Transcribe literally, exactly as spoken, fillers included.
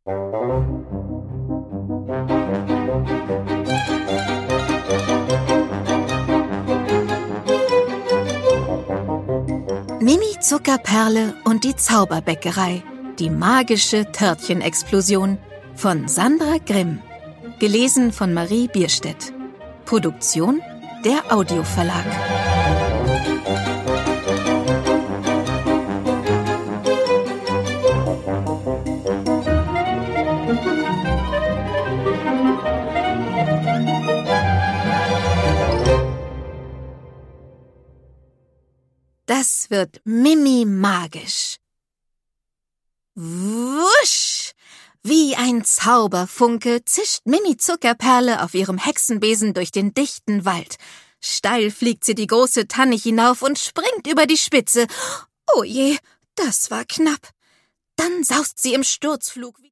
Mimi Zuckerperle und die Zauberbäckerei. Die magische Törtchenexplosion von Sandra Grimm. Gelesen von Marie Bierstedt. Produktion der Audioverlag. Das wird Mimi magisch. Wusch! Wie ein Zauberfunke zischt Mimi Zuckerperle auf ihrem Hexenbesen durch den dichten Wald. Steil fliegt sie die große Tanne hinauf und springt über die Spitze. Oh je, das war knapp. Dann saust sie im Sturzflug